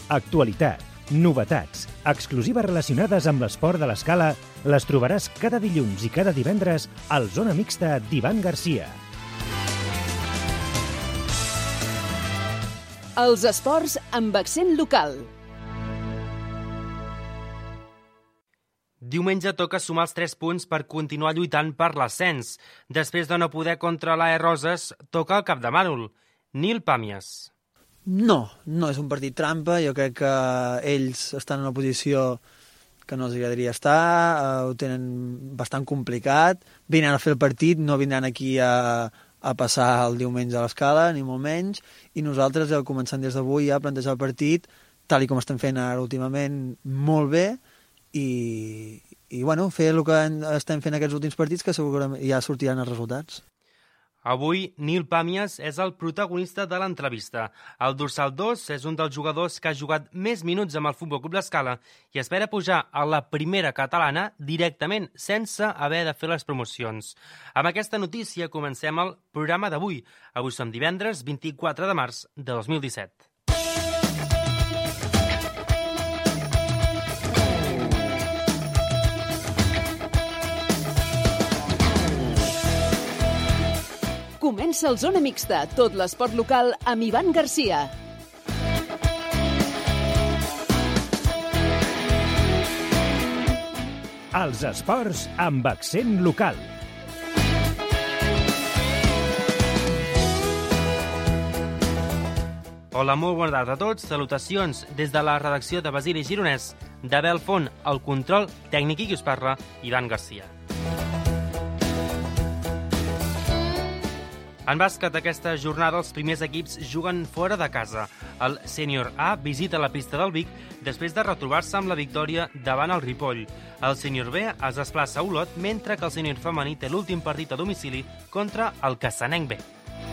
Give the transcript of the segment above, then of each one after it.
Actualitat, novetats, exclusives relacionades amb l'esport de l'Escala les trobaràs cada dilluns i cada divendres al Zona Mixta d'Ivan Garcia. Els esports amb accent local. Diumenge toca sumar els 3 punts per continuar lluitant per l'ascens. Després de no poder contra l'AE Roses, toca el Capdemànol. Nil Pàmies. No és un partit trampa. Jo crec que ells estan en una posició que no els agradaria estar, ho tenen bastant complicat. Vindran a fer el partit, no vindran aquí a passar el diumenge a l'Escala, ni molt menys, i nosaltres, començant des d'avui, a plantejar el partit, tal com estem fent ara últimament, molt bé, i bueno, fer el que estem fent aquests últims partits, que segurament ja sortiran els resultats. Avui, Nil Pàmies és el protagonista de l'entrevista. El dorsal 2 és un dels jugadors que ha jugat més minuts amb el Futbol Club l'Escala i espera pujar a la primera catalana directament, sense haver de fer les promocions. Amb aquesta notícia comencem el programa d'avui. Avui som divendres 24 de març de 2017. Comença el Zona Mixta, tot l'esport local amb Ivan Garcia. Els esports amb accent local. Hola, molt bona tarda a tots. Salutacions des de la redacció de Basili Gironès, de Belfont, el control tècnic i qui us parla, Ivan Garcia. En bàsquet, aquesta jornada els primers equips juguen fora de casa. El Sènior A visita la pista del Vic després de retrobar-se amb la victòria davant el Ripoll. El Sènior B es desplaça a Olot, mentre que el Sènior femení té l'últim partit a domicili contra el Cassanenc B.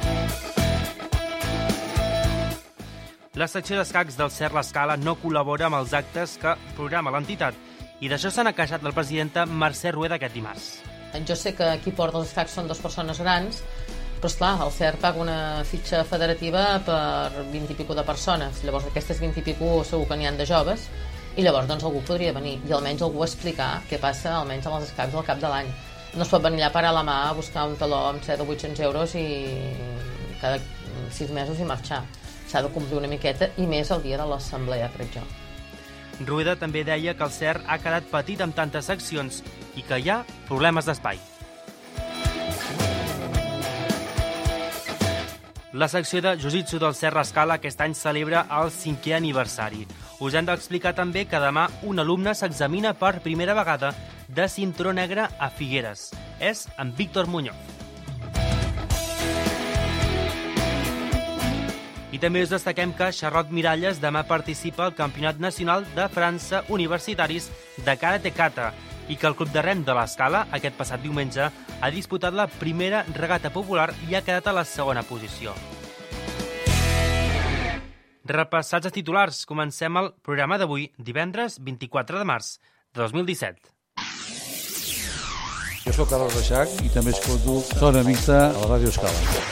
La secció d'escacs del Cert l'Escala no col·labora amb els actes que programa l'entitat i d'això se n'ha queixat la presidenta Mercè Rueda aquest dimarts. Jo sé que qui porta els escacs són 2 persones grans, però esclar, el CERT paga una fitxa federativa per 20 i pico de persones. Llavors aquestes 20 i pico segur que n'hi han de joves i llavors doncs algú podria venir i almenys algú explicar què passa almenys amb els escacs al cap de l'any. No es pot venir allà a parar la mà a buscar un taló amb 7 o 800 euros i cada 6 mesos i marxar. S'ha de complir una miqueta i més el dia de l'assemblea, crec jo. Rueda també deia que el CERT ha quedat petit amb tantes seccions i que hi ha problemes d'espai. La secció de Jiu-Jitsu del Cert l'Escala aquest any celebra el 5è aniversari. Us hem d'explicar també que demà un alumne s'examina per primera vegada de cinturó negre a Figueres. És en Víctor Muñoz. I també us destaquem que Charlotte Miralles demà participa al Campionat Nacional de França Universitaris de Karate Kata i que el Club de Rem de l'Escala, aquest passat diumenge, ha disputat la primera regata popular i ha quedat a la segona posició. Repassats els titulars, comencem el programa d'avui, divendres 24 de març de 2017. Jo soc Carles Reixac i també escolto Zona Mixta a la Ràdio Escala.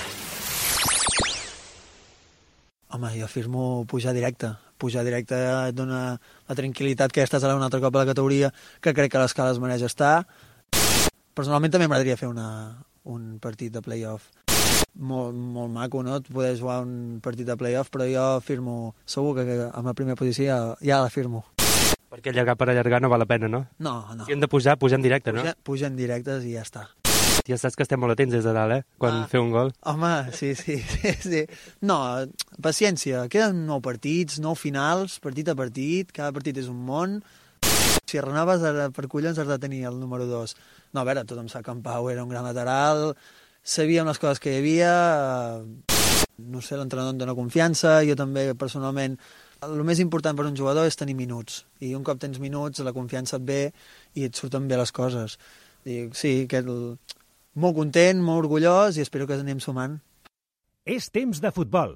Home, jo afirmo pujar directe. Pujar directe et dona la tranquil·litat que ja estàs ara un altre cop a la categoria, que crec que l'Escala es mereix estar. Personalment també m'agradaria fer un partit de play-off. Molt maco, no? Poder jugar un partit de play-off, però jo afirmo, segur que amb la primera posició ja l'afirmo. Perquè allargar per allargar no val la pena, no? No. Si hem de pujar, pugem directe, no? Pugem directes i ja està. Ja saps que estem molt atents des de dalt, quan feu un gol. Home, sí. No, paciència. Queden 9 partits, 9 finals, partit a partit, cada partit és un món. Si renoves per collons has de tenir el número 2. No, a veure, tothom sap que en Pau era un gran lateral, sabíem les coses que hi havia, no sé, l'entrenador em dona confiança, jo també personalment. El més important per un jugador és tenir minuts, i un cop tens minuts la confiança et ve i et surten bé les coses. I, sí, molt content, molt orgullós i espero que anem sumant. És temps de futbol.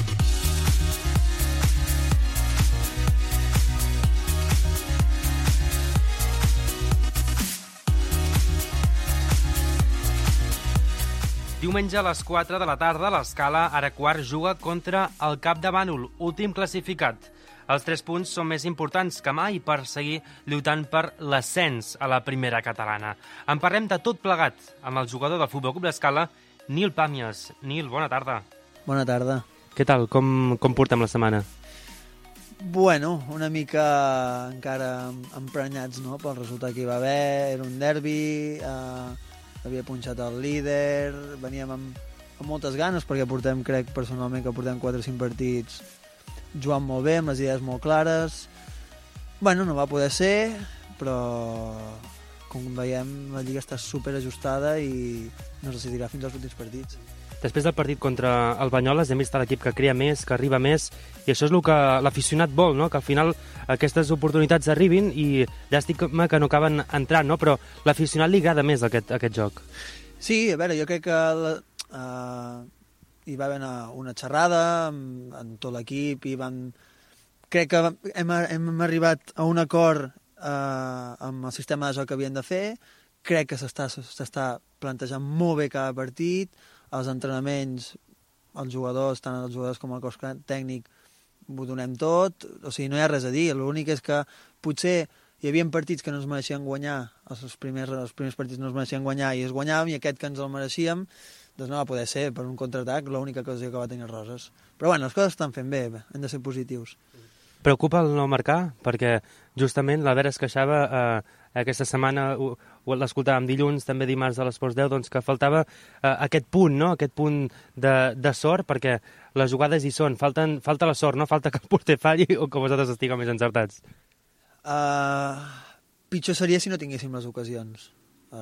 Diumenge a les 4 de la tarda, l'Escala, ara quart, juga contra el Capdemànol, últim classificat. Els 3 punts són més importants que mai per seguir lluitant per l'ascens a la primera catalana. En parlem de tot plegat amb el jugador del Futbol Club L'Escala, Nil Pàmies. Nil, bona tarda. Bona tarda. Què tal? Com portem la setmana? Bueno, una mica encara emprenyats, no?, pel resultat que hi va haver. Era un derbi, havia punxat el líder, veníem amb moltes ganes perquè crec personalment que portem 4 o 5 partits jugant molt bé, amb les idees molt clares. Bueno, no va poder ser, però com veiem la Lliga està super ajustada i no es decidirà fins als últims partits. Després del partit contra el Banyoles hem vist l'equip que crea més, que arriba més, i això és el que l'aficionat vol, no?, que al final aquestes oportunitats arribin i llàstima que no acaben entrant, no?, però l'aficionat li agrada més aquest joc. Sí, a veure, jo crec que hi va haver una xerrada amb tot l'equip i crec que hem arribat a un acord amb el sistema de joc que havien de fer. Crec que s'està plantejant molt bé cada partit. Els entrenaments, els jugadors, tant els jugadors com el cos tècnic, ho donem tot. O sigui, no hi ha res a dir. L'únic és que potser hi havia partits que no ens mereixien guanyar, els primers partits no ens mereixien guanyar i es guanyàvem, i aquest que ens el mereixíem, doncs no va poder ser per un contraatac, l'única cosa que va tenir Roses. Però bueno, les coses estan fent bé, hem de ser positius. Preocupa el no marcar? Perquè justament l'Albert es queixava aquesta setmana, l'escoltàvem dilluns, també dimarts a l'Esports 10, doncs que faltava aquest punt, no?, aquest punt de sort, perquè les jugades hi són, falta la sort, no falta que el porter falli o que vosaltres estigueu més encertats. Pitjor seria si no tinguéssim les ocasions.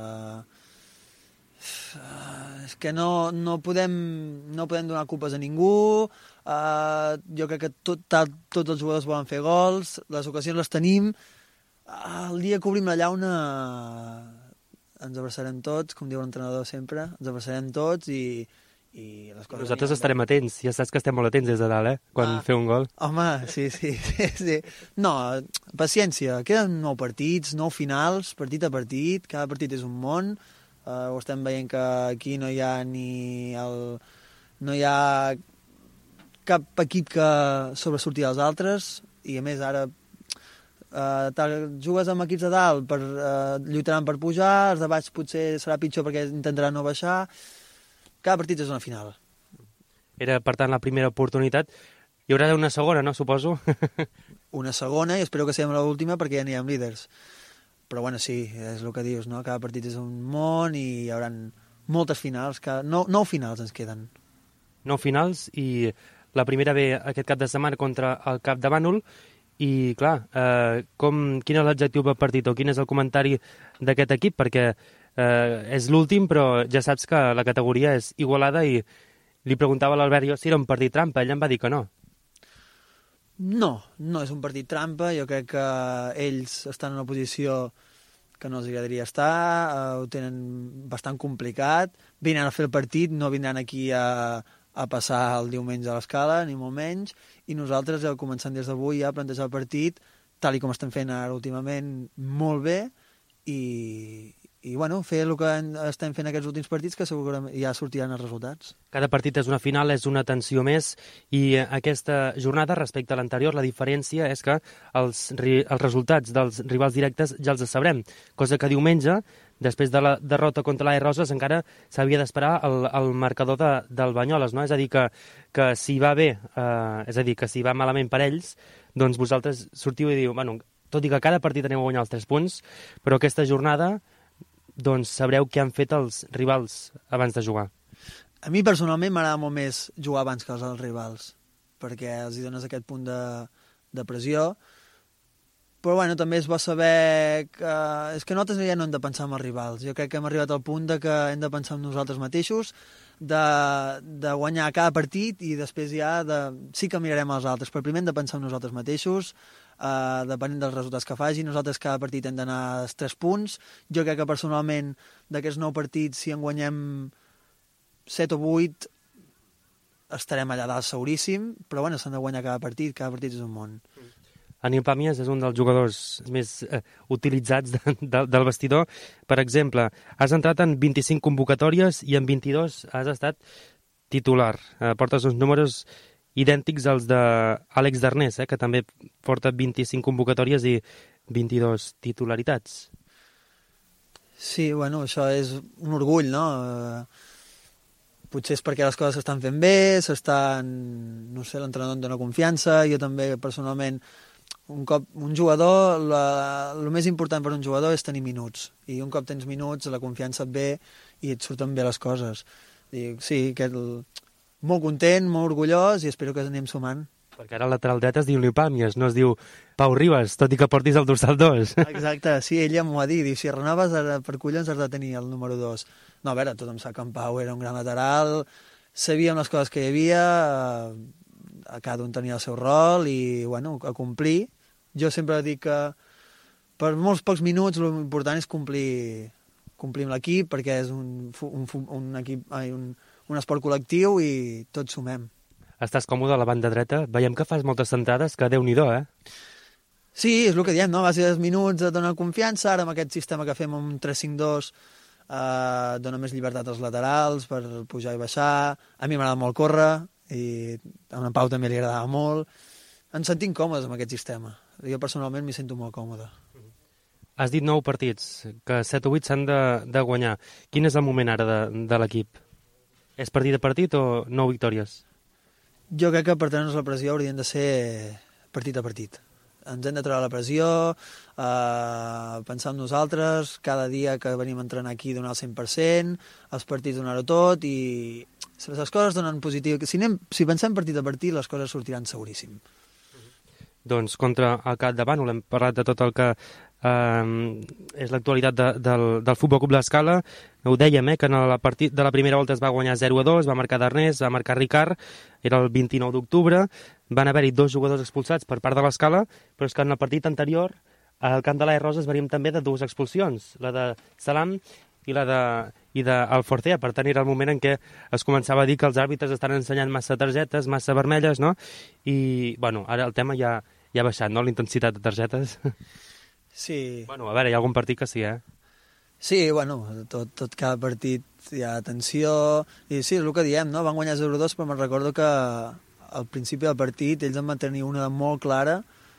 És que no podem donar culpes a ningú. Jo crec que tots els jugadors volen fer gols, les ocasions les tenim. El dia que obrim la llauna ens abraçarem tots, com diu l'entrenador sempre, ens abraçarem tots i les coses... Nosaltres estarem atents, ja saps que estem molt atents des de dalt, quan feu un gol. Home, sí. No, paciència, queden 9 partits, 9 finals, partit a partit, cada partit és un món. Ho estem veient que aquí no hi ha no hi ha cap equip que sobresurti dels altres, i a més ara jugues amb equips de dalt, lluitaran per pujar, els de baix potser serà pitjor perquè intentaran no baixar. Cada partit és una final. Era, per tant, la primera oportunitat. Hi haurà una segona, no, suposo? Una segona, i espero que sigui l'última perquè ja n'hi ha líders. Però bueno, sí, és el que dius, no? Cada partit és un món i hi haurà moltes finals, 9 finals ens queden. 9 finals, i la primera ve aquest cap de setmana contra el Capdavànol. I, clar, quin és l'adjectiu pel partit o quin és el comentari d'aquest equip? Perquè és l'últim, però ja saps que la categoria és igualada, i li preguntava a l'Albert jo si era un partit trampa, ell em va dir que no. No és un partit trampa. Jo crec que ells estan en una posició que no els agradaria estar, ho tenen bastant complicat, vindran a fer el partit, no vindran aquí a passar el diumenge a l'Escala, ni molt menys, i nosaltres començant des d'avui ja a plantejar el partit, tal com estem fent ara últimament, molt bé, i bueno, fer el que estem fent aquests últims partits, que segurament ja sortiran els resultats. Cada partit és una final, és una tensió més, i aquesta jornada, respecte a l'anterior, la diferència és que els resultats dels rivals directes ja els sabrem, cosa que diumenge, després de la derrota contra l'AE Roses, encara s'havia d'esperar el marcador del Banyoles, no? És a dir, que si va bé, és a dir, que si va malament per ells, doncs vosaltres sortiu i diu, bueno, tot i que cada partit aneu a guanyar els 3 punts, però aquesta jornada, doncs sabreu què han fet els rivals abans de jugar. A mi personalment m'agrada molt més jugar abans que els rivals, perquè els hi dones aquest punt de pressió. Però bueno, també és bo saber que... És que nosaltres ja no hem de pensar en els rivals. Jo crec que hem arribat al punt que hem de pensar en nosaltres mateixos, de guanyar cada partit, i després ja sí que mirarem als altres, però primer hem de pensar en nosaltres mateixos, depenent dels resultats que faci. Nosaltres cada partit hem d'anar als 3 punts. Jo crec que personalment d'aquests 9 partits, si en guanyem 7 o 8, estarem allà dalt seguríssim, però bueno, s'han de guanyar cada partit és un món. Nil Pàmies és un dels jugadors més utilitzats del vestidor. Per exemple, has entrat en 25 convocatòries i en 22 has estat titular. Portes uns números idèntics als d'Àlex Darnés, que també porta 25 convocatòries i 22 titularitats. Sí, bueno, això és un orgull, no? Potser és perquè les coses s'estan fent bé, no sé, l'entrenador em dona confiança, jo també personalment, un jugador, el més important per un jugador és tenir minuts, i un cop tens minuts la confiança et ve i et surten bé les coses. I, sí, molt content, molt orgullós i espero que anem sumant. Perquè ara el lateral dret es diu Nil Pàmies, no es diu Pau Ribas, tot i que portis el dorsal 2. Exacte, sí, ella m'ho ha dit, i si renoves per collons has de tenir el número 2. No, a veure, tothom sap que en Pau era un gran lateral, sabíem les coses que hi havia, cada un tenia el seu rol i, bueno, a complir. Jo sempre dic que per molts pocs minuts l'important és complir amb l'equip, perquè és un esport col·lectiu i tots sumem. Estàs còmode a la banda dreta? Veiem que fas moltes centrades, que Déu-n'hi-do, Sí, és el que diem, no? A base dels minuts et dona confiança, ara amb aquest sistema que fem amb un 3-5-2 dona més llibertat als laterals per pujar i baixar. A mi m'agrada molt córrer i a en Pau també li agradava molt. Ens sentim còmodes amb aquest sistema. Jo personalment m'hi sento molt còmode. Has dit 9 partits, que 7 o 8 s'han de guanyar. Quin és el moment ara de l'equip? És partit a partit o 9 victòries? Jo crec que per treure'ns la pressió haurien de ser partit a partit. Ens hem de treure la pressió, pensar en nosaltres, cada dia que venim a entrenar aquí donar el 100%, els partits donar-ho tot i les coses donen positiu. Si pensem partit a partit, les coses sortiran seguríssim. Doncs contra el Capdavànol hem parlat de tot el que és l'actualitat del Futbol Club l'Escala. Ho dèiem, que en el partit de la primera volta es va guanyar 0-2, va marcar Darnés, va marcar Ricard, era el 29 d'octubre, van haver-hi 2 jugadors expulsats per part de l'Escala, però és que en el partit anterior al camp de l'Aia Roses veníem també de 2 expulsions, la de Salam i d'Alforcea. Per tant, era el moment en què es començava a dir que els àrbitres estan ensenyant massa targetes, massa vermelles, no? I, bueno, ara el tema ja ha baixat, no?, la intensitat de targetes. Sí. Bueno, a veure, hi ha algun partit que sí, Sí, bueno, tot cada partit hi ha tensió, i sí, és el que diem, no? Van guanyar 0-2, però me'n recordo que al principi del partit ells en van tenir una molt clara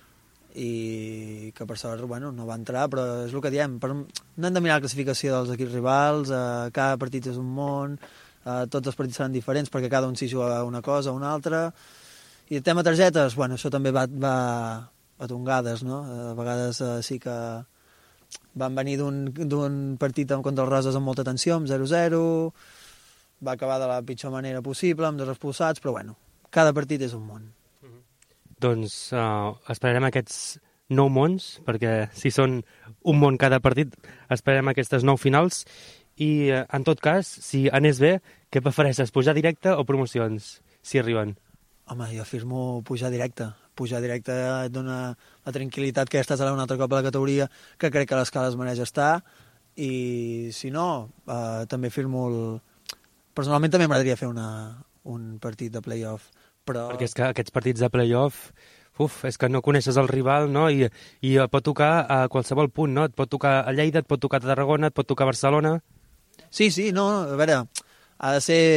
i que per sort, bueno, no va entrar, però és el que diem, no hem de mirar la classificació dels equips rivals, cada partit és un món, tots els partits seran diferents perquè cada un s'hi juga una cosa o una altra, i el tema targetes, bueno, això també va a tongades, no? A vegades sí que van venir d'un partit contra els Roses amb molta tensió, amb 0-0, va acabar de la pitjor manera possible, amb 2 expulsats, però bueno, cada partit és un món. Doncs esperarem aquests 9 mons, perquè si són un món cada partit, esperarem aquestes 9 finals, i en tot cas, si anés bé, què prefereixes, pujar directe o promocions, si arriben? Home, jo afirmo pujar directe. Pujar directe et dona la tranquil·litat que ja estàs a un altre cop a la categoria, que crec que l'Escala es mereix estar, i si no, també firmo Personalment també m'agradaria fer un partit de play-off, però... Perquè és que aquests partits de play-off, és que no coneixes el rival, no? I pot tocar a qualsevol punt, no? Et pot tocar a Lleida, et pot tocar a Tarragona, et pot tocar a Barcelona... Sí, no, a veure, ha de ser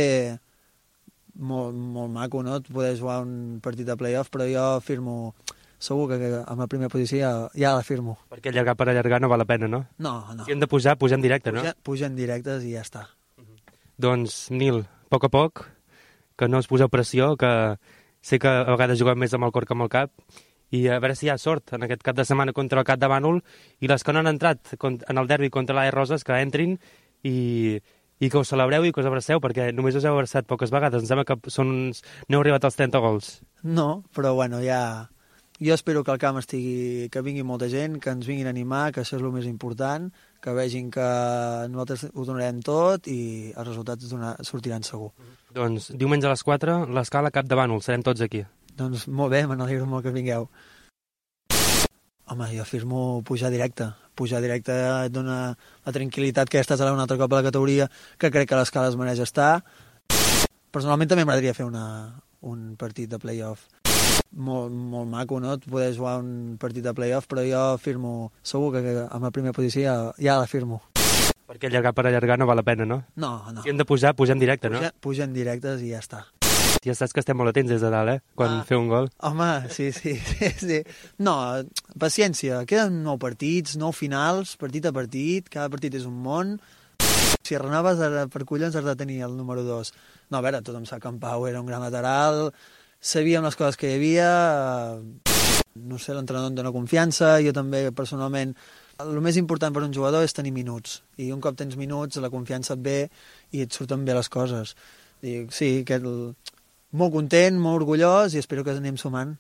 molt maco, no?, poder jugar un partit de play-off, però jo firmo, segur que amb la primera posició ja la firmo. Perquè allargar per allargar no val la pena, no? No. Si hem de pujar, pugem directe, no? Pugem directes i ja està. Doncs, Nil, a poc, que no us poseu pressió, que sé que a vegades juguem més amb el cor que amb el cap, i a veure si hi ha sort en aquest cap de setmana contra el Capdavànol, i les que no han entrat en el derbi contra l'Aia Roses, que entrin i que us celebreu i que us abraceu, perquè només us heu abraçat poques vegades. Em sembla que no heu arribat als 30 gols. No, però bueno, ja... Jo espero que al camp que vingui molta gent, que ens vinguin a animar, que això és el més important, que vegin que nosaltres ho donarem tot i els resultats sortiran segur. Doncs diumenge a les 4, l'Escala Capdavànol, serem tots aquí. Doncs molt bé, me n'alegro molt que vingueu. Home, jo afirmo pujar directe. Pujar directe et dona la tranquil·litat que ja estàs un altre cop a la categoria, que crec que l'Escala es mereix estar. Personalment també m'agradaria fer un partit de play-off. Molt maco, no?, poder jugar un partit de play-off, però jo firmo, segur que amb la primera posició ja la firmo. Perquè allargar per allargar no val la pena, no? No. Si hem de pujar, pugem directe, no? Pugem directes i ja està. Ja saps que estem molt atents des de dalt, quan feu un gol. Home, sí. No, paciència, queden 9 partits, 9 finals, partit a partit, cada partit és un món. Si renoves, per collons has de tenir el número 2. No, a veure, tothom sap que en Pau era un gran lateral, sabíem les coses que hi havia, no sé, l'entrenador em dona confiança, jo també personalment. El més important per un jugador és tenir minuts, i un cop tens minuts la confiança et ve i et surten bé les coses. I, sí, molt content, molt orgullós i espero que anem sumant.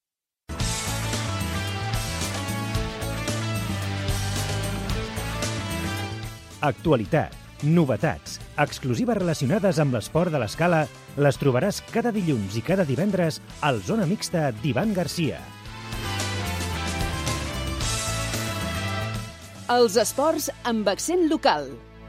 Actualitat, novetats, exclusives relacionades amb l'esport de l'escala les trobaràs cada dilluns i cada divendres al Zona Mixta d'Ivan Garcia. Els esports amb accent local.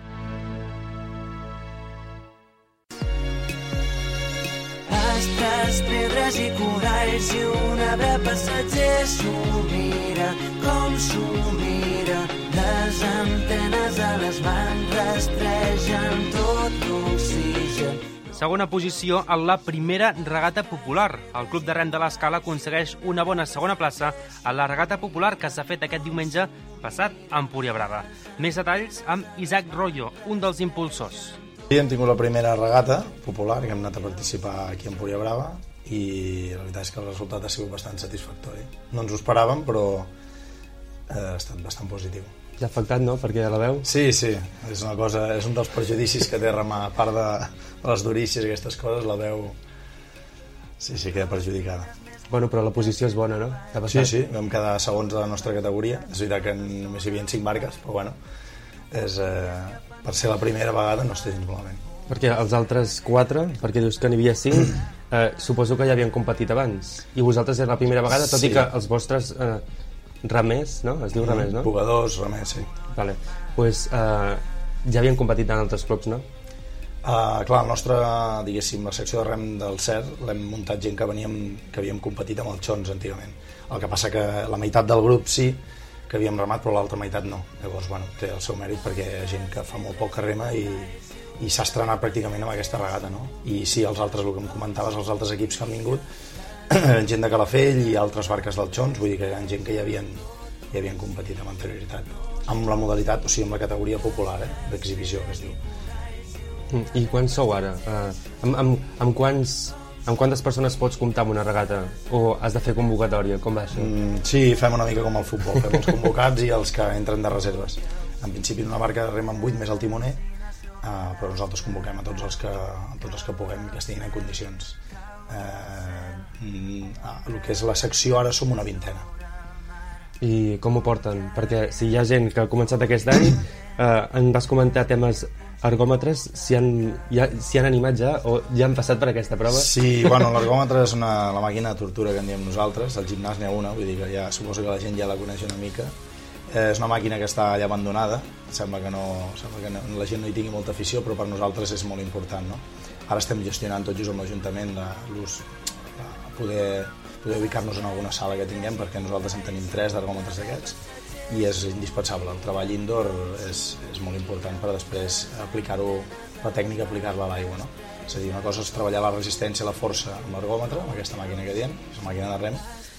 Astres, pedres i coralls i un arbre passatger s'ho mira, com s'ho mira. Les antenes a les mans rastregen tot l'oxigen. Segona posició en la primera regata popular. El Club de Rem de l'Escala aconsegueix una bona segona plaça a la regata popular que s'ha fet aquest diumenge passat a Empuriabrava. Més detalls amb Isaac Royo, un dels impulsors. Hem tingut la primera regata popular que hem anat a participar aquí a Empuriabrava i la veritat és que el resultat ha sigut bastant satisfactori. No ens ho esperàvem, però ha estat bastant positiu. Ja ha afectat, no?, perquè la veu? Sí, és una cosa, és un dels perjudicis que té remar, a part de les durícies i aquestes coses, la veu sí, queda perjudicada. Bueno, però la posició és bona, no? Sí, vam quedar segons de la nostra categoria. És veritat que només hi havia 5 marques, però bueno, per ser la primera vegada no està gens malament. Perquè els altres 4, perquè dius que n'hi havia 5, suposo que ja havien competit abans. I vosaltres és la primera vegada, tot i que els vostres remers, no? Es diu remers, no? Jugadors, remers, sí. Vale. Pues ja havien competit en altres clubs, no? Clar, la nostra, diguéssim, la secció de rem del CERT l'hem muntat gent que havíem competit amb els xons antigament. El que passa que la meitat del grup sí que havíem remat, però l'altra meitat no. Llavors, bueno, té el seu mèrit perquè hi ha gent que fa molt poc que rema i s'ha estrenat pràcticament amb aquesta regata, no? I sí, els altres, el que em comentaves, els altres equips que han vingut, eren gent de Calafell i altres barques del Xons, vull dir que eren gent que ja havien competit amb anterioritat. Amb la modalitat, o sigui, amb la categoria popular, d'exhibició, que es diu. I quants sou ara? Amb quantes persones pots comptar amb una regata? O has de fer convocatòria? Com va això? Sí, fem una mica com el futbol, fem els convocats i els que entren de reserves. En principi una barca rem amb 8 més el timoner, però nosaltres convoquem a tots els que puguem i que estiguin en condicions. El que és la secció ara som una 20ena. I com ho porten? Perquè si hi ha gent que ha començat aquest any, en vas comentar temes ergòmetres, si han animat ja o ja han passat per aquesta prova? Sí, bueno, l'ergòmetre és la màquina de tortura que en diem nosaltres, al gimnàs n'hi ha una, vull dir que ja suposo que la gent ja la coneix una mica. És una màquina que està allà abandonada, sembla que la gent no hi tingui molta afició, però per nosaltres és molt important, no? Ara estem gestionant tot just amb l'Ajuntament l'ús, poder ubicar-nos en alguna sala que tinguem, perquè nosaltres en tenim 3 d'ergòmetres d'aquests, i és indispensable. El treball indoor és molt important per després aplicar-ho, la tècnica aplicar-la a l'aigua, no? És a dir, una cosa és treballar la resistència, la força amb l'ergòmetre, amb aquesta màquina que diem, és una màquina de rem,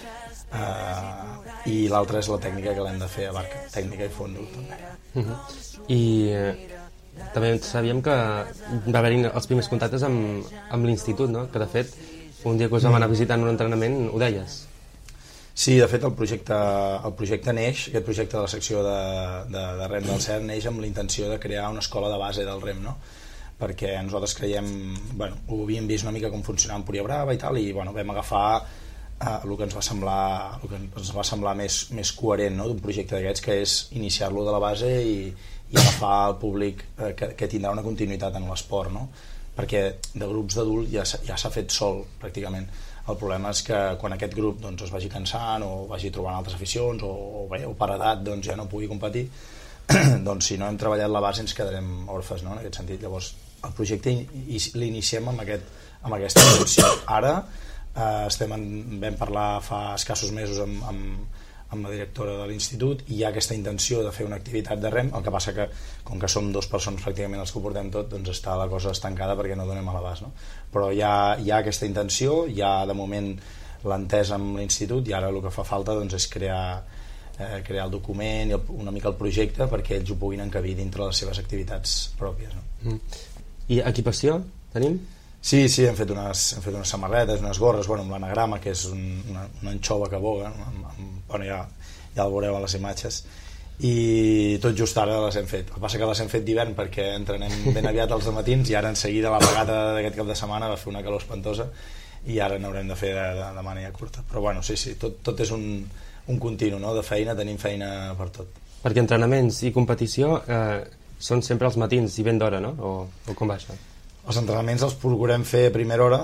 i l'altra és la tècnica que l'hem de fer a barca, tècnica i fondo també. I també sabíem que va haver-hi els primers contactes amb l'institut, no? Que de fet un dia que us vam anar visitant un entrenament ho deies. Sí, de fet el projecte neix, aquest projecte de la secció de rem del CERT neix amb la intenció de crear una escola de base del rem, no? Perquè nosaltres creiem, bueno, ho havíem vist una mica com funcionava Empuriabrava i tal, i bueno, vam agafar el que ens va semblar més coherent, no? D'un projecte d'aquests, que és iniciar-lo de la base i agafar el públic que tindrà una continuïtat en l'esport, no? Perquè de grups d'adults ja s'ha fet sol pràcticament. El problema és que quan aquest grup doncs, es vagi cansant o vagi trobant altres aficions o per edat doncs, ja no pugui competir, doncs si no hem treballat la base ens quedarem orfes, no? En aquest sentit. Llavors el projecte l'iniciem amb aquesta intenció. Ara vam parlar fa escassos mesos amb amb la directora de l'institut, i hi ha aquesta intenció de fer una activitat de rem. El que passa que, com que som 2 persones pràcticament els que ho portem tot, doncs està la cosa estancada perquè no donem a l'abast, no? Però hi ha aquesta intenció, hi ha de moment l'entesa amb l'institut, i ara el que fa falta doncs, és crear el document i una mica el projecte perquè ells ho puguin encabir dintre les seves activitats pròpies, no? I equipació tenim? Sí, hem fet unes samarretes, unes gorres, amb l'anagrama, que és una anxova que voga, bueno, ja el veureu a les imatges, i tot just ara les hem fet. El que passa que les hem fet d'hivern perquè entrenem ben aviat als matins, i ara en seguida la regata d'aquest cap de setmana va fer una calor espantosa i ara n'haurem de fer de màniga curta. Però bueno, sí, tot és un continu, no? De feina, tenim feina per tot. Perquè entrenaments i competició són sempre els matins i ben d'hora, no? O com va això? Els entrenaments els procurem fer a primera hora,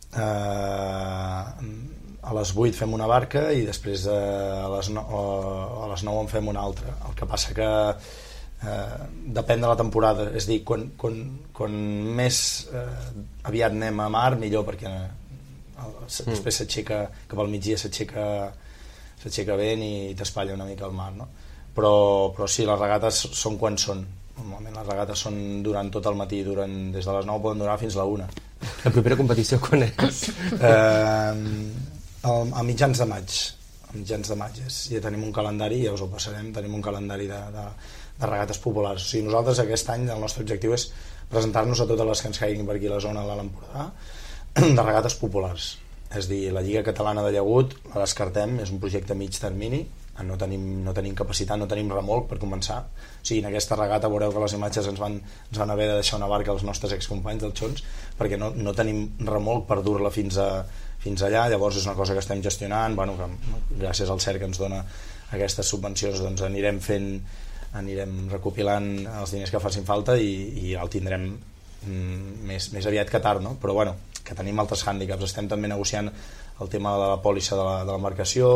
a les 8 fem una barca i després a les 9 en fem una altra. El que passa que depèn de la temporada, és a dir, quan més aviat anem a mar, millor, perquè després s'aixeca, cap al migdia s'aixeca vent i t'espatlla una mica el mar, no? Però sí, les regates són quan són. Normalment les regates són durant tot el matí, des de les 9 poden durar fins a la 1. La propera competició quan és? A mitjans de maig. Ja tenim un calendari, ja us ho passarem, tenim un calendari de regates populars. O sigui, nosaltres aquest any el nostre objectiu és presentar-nos a totes les que ens caiguin per aquí a la zona de l'Empordà de regates populars. És a dir, la Lliga Catalana de Llagut la descartem, és un projecte a mig termini, no tenim capacitat, no tenim remolc per començar. O sigui, en aquesta regata veureu que les imatges ens van haver de deixar una barca als nostres excompanys dels Xons perquè no tenim remolc per dur-la fins allà. Llavors és una cosa que estem gestionant, que gràcies al CERC que ens dona aquestes subvencions, doncs anirem recopilant els diners que facin falta i el tindrem més aviat que tard, no? Però que tenim altres hàndicaps. Estem també negociant el tema de la pòlissa de l'embarcació,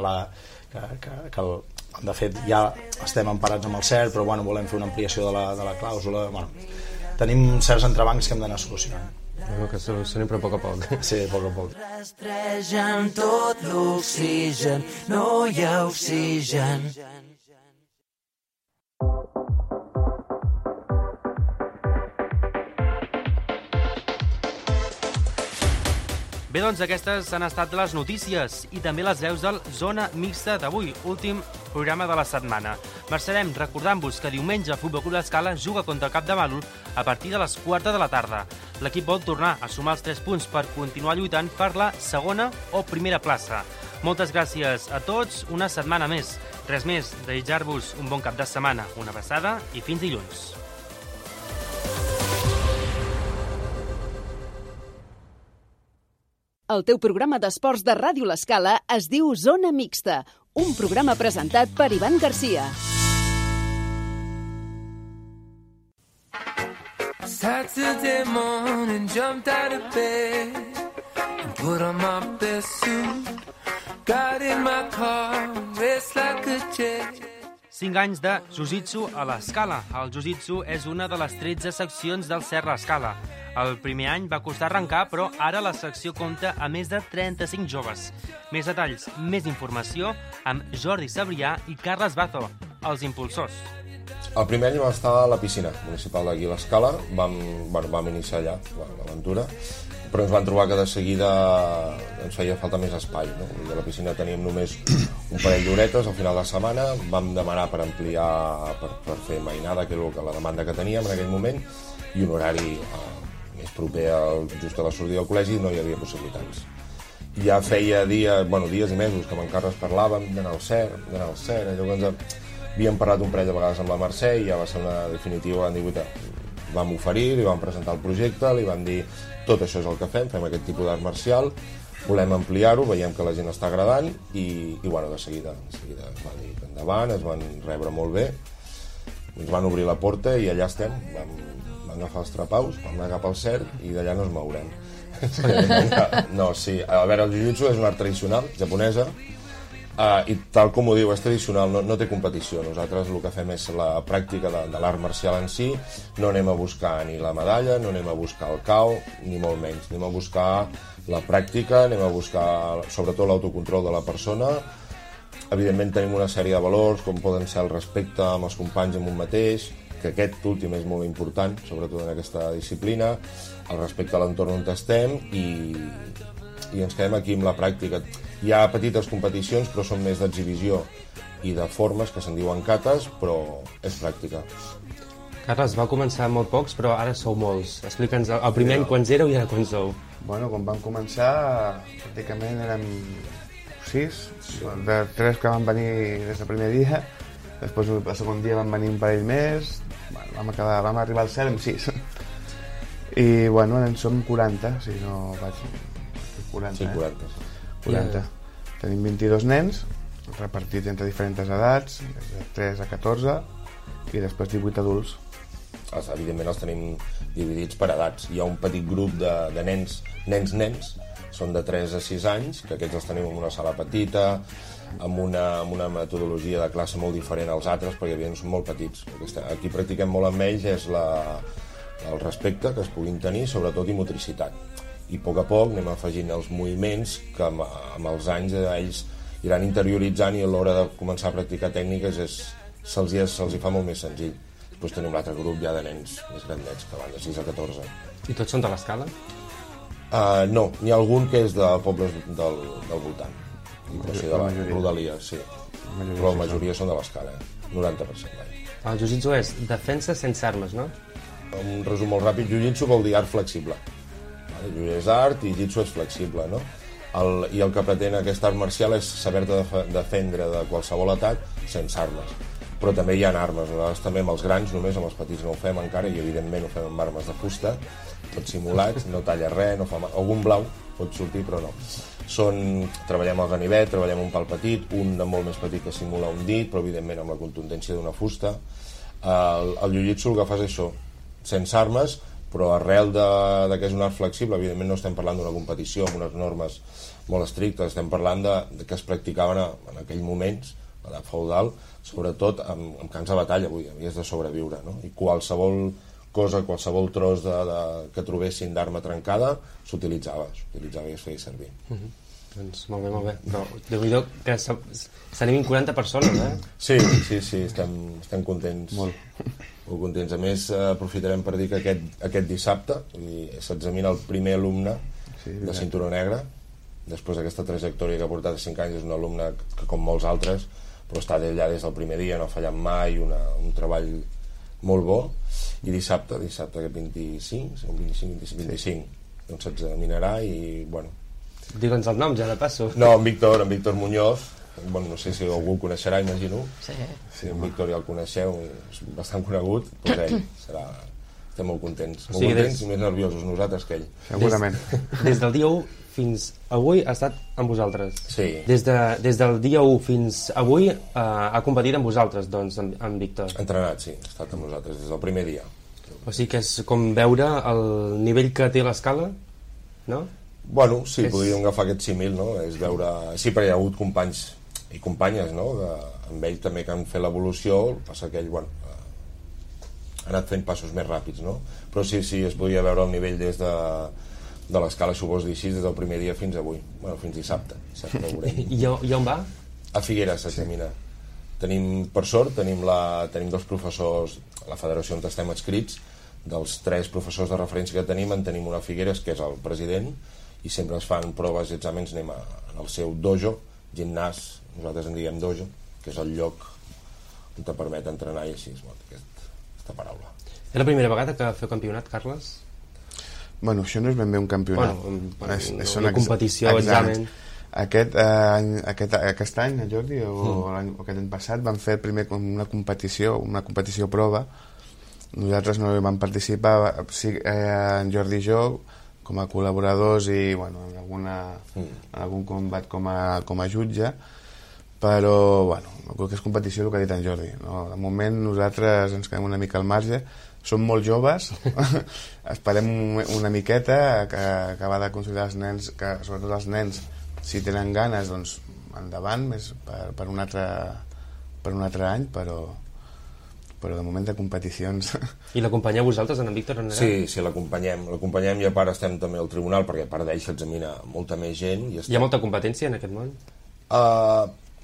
de fet ja estem emparats amb el CERC, però volem fer una ampliació de la clàusula. Tenim certs entrebancs que hem d'anar solucionant. Que solucionem, però a poc a poc. Sí, a poc a poc. Rastregen tot l'oxigen, no hi ha oxigen. Bé, doncs aquestes han estat les notícies i també les veus del Zona Mixta d'avui, últim programa de la setmana. Marxarem recordant-vos que diumenge el Futbol Club L'Escala juga contra el Capdavàlol a partir de les 4 de la tarda. L'equip vol tornar a sumar els 3 punts per continuar lluitant per la segona o primera plaça. Moltes gràcies a tots, una setmana més. Res més, desitjar-vos un bon cap de setmana, una abraçada i fins dilluns. El teu programa d'esports de Ràdio L'Escala es diu Zona Mixta, un programa presentat per Ivan Garcia. Saturday morning, jumped out of bed and put on my best suit. Got in my car, raced like a jet. 5 anys de Jiu-Jitsu a l'Escala. El Jiu-Jitsu és una de les 13 seccions del CERC L'Escala. El primer any va costar arrencar, però ara la secció compta a més de 35 joves. Més detalls, més informació amb Jordi Sabrià i Carles Bazo, els impulsors. El primer any vam estar a la piscina municipal d'aquí a l'Escala. Vam iniciar allà l'aventura, però ens van trobar que de seguida ens feia falta més espai, no? A la piscina teníem només un parell d'horetes al final de setmana. Vam demanar per ampliar, per fer mainada, que era la demanda que teníem en aquell moment, i un horari més proper just a la sortida del col·legi no hi havia possibilitats. Ja feia dies i mesos que amb en Carles parlàvem d'anar al CERC, allò que ens havíem parlat un parell de vegades amb la Mercè i ja va ser una definitiva. Vam oferir, li vam presentar el projecte, li vam dir tot això és el que fem aquest tipus d'art marcial, volem ampliar-ho, veiem que la gent està agradant i de seguida ens van dir endavant, es van rebre molt bé, ens van obrir la porta i allà estem, vam agafar els trapaus, vam anar cap al CERC i d'allà no ens mourem. No, sí, a veure, el jiu-jitsu és una art tradicional japonesa i tal com ho diu, és tradicional, no té competició. Nosaltres el que fem és la pràctica de l'art marcial en si, no anem a buscar ni la medalla, no anem a buscar el KO, ni molt menys, anem a buscar la pràctica, anem a buscar sobretot l'autocontrol de la persona Evidentment tenim una sèrie de valors, com poden ser el respecte amb els companys i amb un mateix, que aquest últim és molt important, sobretot en aquesta disciplina, el respecte a l'entorn on estem i ens quedem aquí amb la pràctica. Hi ha petites competicions, però són més d'exhibició i de formes, que se'n diuen cates, però és pràctica. Carles, va començar amb molt pocs, però ara sou molts. Explica'ns el primer any quants éreu i ara quants sou. Bueno, quan vam començar, pràcticament érem 6, de 3 que van venir des del primer dia, després el segon dia van venir un parell més, bueno, vam arribar al cel amb 6. I bueno, en som 40, si no vaig... 40, sí, 40. 40. Tenim 22 nens, repartits entre diferents edats, de 3 a 14, i després 18 adults. Evidentment els tenim dividits per edats. Hi ha un petit grup de nens, són de 3 a 6 anys, que aquests els tenim en una sala petita, amb una metodologia de classe molt diferent als altres, perquè evidentment són molt petits. Aquí practiquem molt amb ells és el respecte que es puguin tenir, sobretot, i motricitat. I a poc anem afegint els moviments que amb els anys ells iran interioritzant, i a l'hora de començar a practicar tècniques se'ls fa molt més senzill. Després tenim l'altre grup ja de nens més grandets, que van de 6 a 14. I tots són de l'Escala? No, n'hi ha algun que és de pobles del voltant. O sigui, de la rodalia, sí. Però la majoria són de l'Escala, 90%. El jiu-jitsu és defensa sense armes, no? Un resum molt ràpid, jiu-jitsu vol dir art flexible. Jiu-jitsu és art i jiu-jitsu és flexible, no? I el que pretén aquest art marcial és saber-te defendre de qualsevol atac sense armes. Però també hi ha armes, nosaltres també amb els grans, només amb els petits no ho fem encara, i evidentment ho fem amb armes de fusta, tots simulats, no talla res, no fa mal. Algun blau pot sortir, però no. Treballem el ganivet, treballem un pal petit, un de molt més petit que simula un dit, però evidentment amb la contundència d'una fusta. El jiu-jitsu el que fa és això, sense armes, però arrel de que és un art flexible, evidentment no estem parlant d'una competició amb unes normes molt estrictes, estem parlant de que es practicaven en aquells moments, a l'edat feudal, sobretot amb camps de batalla, havies de sobreviure, no? I qualsevol cosa, qualsevol tros que trobessin d'arma trencada s'utilitzava i es feia servir. Doncs molt bé. Però Déu-n'hi-do que s'animin 40 persones, eh? Sí, estem contents. Molt contents. A més, aprofitarem per dir que aquest dissabte s'examina el primer alumne de cinturó negre. Després d'aquesta trajectòria que ha portat a 5 anys, és un alumne que, com molts altres, però està allà des del primer dia, no ha fallat mai, un treball molt bo. I dissabte, aquest 25, doncs s'examinarà i, bueno... Digue'ns el nom, ja de passo. No, en Víctor Muñoz, bueno, no sé si algú el coneixerà, imagino. Sí, en Víctor ja el coneixeu, és bastant conegut, doncs ell serà... Estem molt contents, i més nerviosos nosaltres que ell. Segurament. Des del dia 1 fins avui ha estat amb vosaltres. Sí. Des del dia 1 fins avui ha competit amb vosaltres, doncs, amb Víctor. Ha entrenat, sí, ha estat amb nosaltres des del primer dia. O sigui que és com veure el nivell que té l'Escala, no? Bueno, sí, podríem agafar aquest símil, no? És veure... Sí, però hi ha hagut companys i companyes, no? Amb ell també que han fet l'evolució, el que passa que ell, bueno, ha anat fent passos més ràpids, no? Però sí, es podia veure el nivell des de l'Escala, si ho vols dir així, des del primer dia fins avui. Bueno, fins dissabte. I on va? A Figueres s'examina. Tenim, per sort, tenim 2 professors a la federació on estem adscrits. Dels 3 professors de referència que tenim, en tenim una a Figueres, que és el president, i sempre es fan proves i exàmens, anem al seu dojo, gimnàs, nosaltres en diguem dojo, que és el lloc on te permet entrenar i així, aquesta paraula. És la primera vegada que feu campionat, Carles? Bueno, això no és ben bé un campionat. És una competició, examen. Aquest any, Jordi, o aquest any passat, vam fer primer una competició prova. Nosaltres no hi vam participar, en Jordi i jo, com a col·laboradors i en algun combat com a jutge, però crec que és competició el que ha dit en Jordi, no? De moment nosaltres ens quedem una mica al marge, som molt joves, esperem una miqueta que acabar de consolidar els nens, que sobretot els nens, si tenen ganes, doncs endavant, més per un altre any, però de moment de competicions... I l'acompanyeu vosaltres, en Víctor? Sí, l'acompanyem i a part estem també al tribunal, perquè a part d'ell s'examina molta més gent. Hi ha molta competència en aquest món?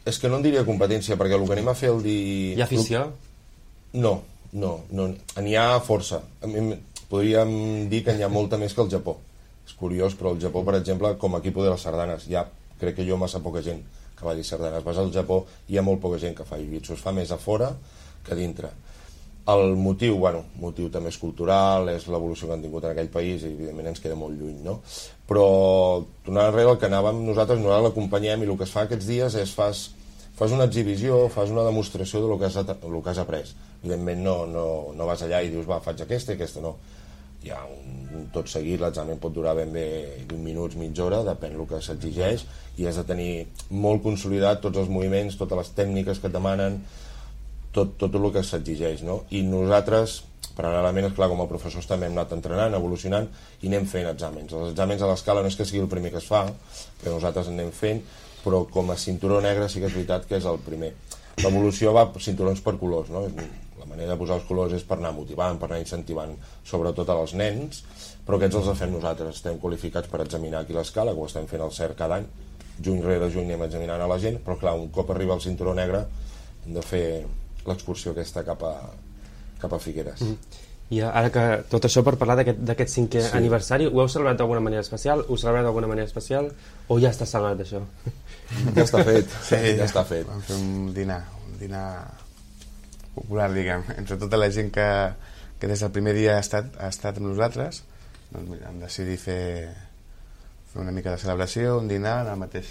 És que no en diria competència, perquè el que anem a fer el dia... Hi ha afició? No. N'hi ha força. Podríem dir que n'hi ha molta més que el Japó. És curiós, però el Japó, per exemple, com a equip de les sardanes, hi ha, crec que massa poca gent que balli sardanes. Vas al Japó, hi ha molt poca gent que fa jiu-jitsu. Es fa més a fora que a dintre. El motiu també és cultural, és l'evolució que han tingut en aquell país i evidentment ens queda molt lluny, no? Però tornant enrere el que anàvem nosaltres l'acompanyem i el que es fa aquests dies és fas una exhibició, fas una demostració del que has après. Evidentment no vas allà i dius faig aquesta i aquesta, no. Hi ha tot seguit, l'examen pot durar ben bé 20 minuts, mitja hora, depèn del que s'exigeix, i has de tenir molt consolidat tots els moviments, totes les tècniques que et demanen, tot el que s'exigeix, no? I nosaltres, paral·lelament, esclar, com a professors també hem anat entrenant, evolucionant i anem fent exàmens. Els exàmens a l'escala no és que sigui el primer que es fa, que nosaltres anem fent, però com a cinturó negre sí que és veritat que és el primer. L'evolució va per cinturons per colors, no? La manera de posar els colors és per anar motivant, per anar incentivant, sobretot als nens, però aquests els fem nosaltres. Estem qualificats per examinar aquí l'escala, que ho estem fent al CERC cada any, juny rere juny anem examinant a la gent, però clar, un cop arriba el cinturó negre hem de fer l'excursió aquesta cap a Figueres. I ara que tot això per parlar d'aquest 5è aniversari, ho heu celebrat d'alguna manera especial? Ho celebreu d'alguna manera especial? O ja està celebrat això? Ja està fet. Sí, ja està fet. Vam fer un dinar popular, diguem, entre tota la gent que des del primer dia ha estat amb nosaltres. Doncs mira, vam decidir fer una mica de celebració, un dinar al mateix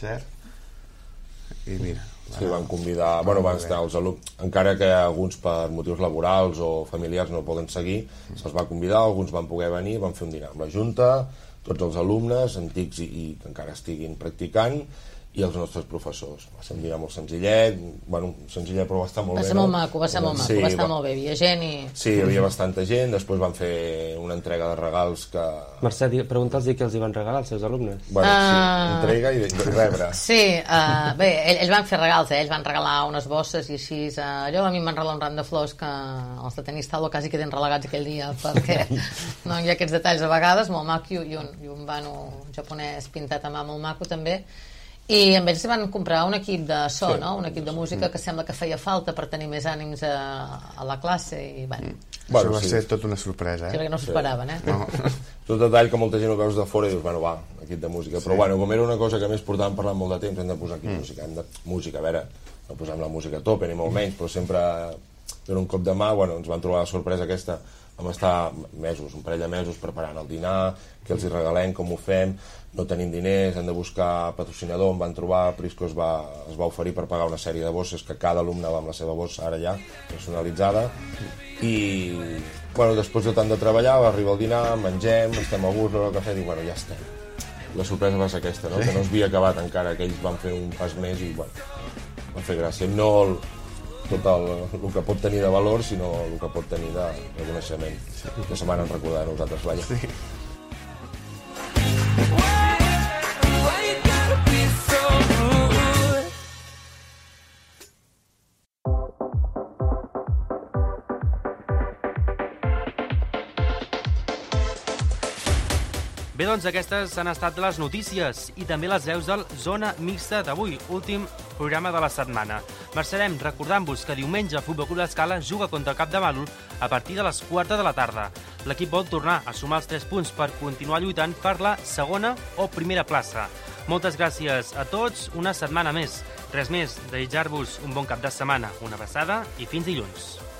CERC i mira, sí, van convidar, van estar els alumnes, encara que alguns per motius laborals o familiars no poden seguir, se'ls va convidar, alguns van poder venir, van fer un dinar amb la Junta, tots els alumnes antics i que encara estiguin practicant, i els nostres professors. Va ser un dinar molt senzillet, senzillet però va estar molt bé. Va ser molt maco, va estar molt bé, hi havia gent i... Sí, hi havia bastanta gent, després van fer una entrega de regals que... Mercè, pregunta'ls què els hi van regalar als seus alumnes. Sí, entrega i rebre. Sí, bé, ells van fer regals, ells van regalar unes bosses i així, allò a mi em van regalar un ram de flors que els de tenis taula quasi queden relegats aquell dia, perquè no hi ha aquests detalls a vegades, molt maco, i un vano japonès pintat a mà molt maco també. I amb ells van comprar un equip de so, no? Un equip de música que sembla que feia falta per tenir més ànims a la classe i això va ser tot una sorpresa, sí, perquè no s'ho esperaven, No. Tot detall que molta gent ho veus de fora i dius, equip de música, però com era una cosa que més portàvem parlant molt de temps, hem de posar aquí música, a veure, no posem la música a tope ni molt menys, però sempre per un cop de mà, ens van trobar la sorpresa aquesta. Vam estar un parell de mesos preparant el dinar, què els hi regalem, com ho fem, no tenim diners, hem de buscar patrocinador, em van trobar, Prisco es va oferir per pagar una sèrie de bosses que cada alumne va amb la seva bossa ara ja personalitzada, i després de tant de treballar va arribar el dinar, mengem, estem a gust, l'hora del cafè, dic, ja estem. La sorpresa va ser aquesta, no? Que no s'havia acabat encara, que ells van fer un pas més i van fer gràcia, no tot el que pot tenir de valor, sinó el que pot tenir de reconeixement, que se van recordar de nosaltres, vaja. Bé, doncs aquestes han estat les notícies i també les veus del Zona Mixta d'avui, últim programa de la setmana. Marxarem recordant-vos que diumenge el Futbol Club l'Escala juga contra el Capdavàlol a partir de les 4 de la tarda. L'equip vol tornar a sumar els 3 punts per continuar lluitant per la segona o primera plaça. Moltes gràcies a tots, una setmana més. Res més, desitjar-vos un bon cap de setmana, una abraçada i fins dilluns.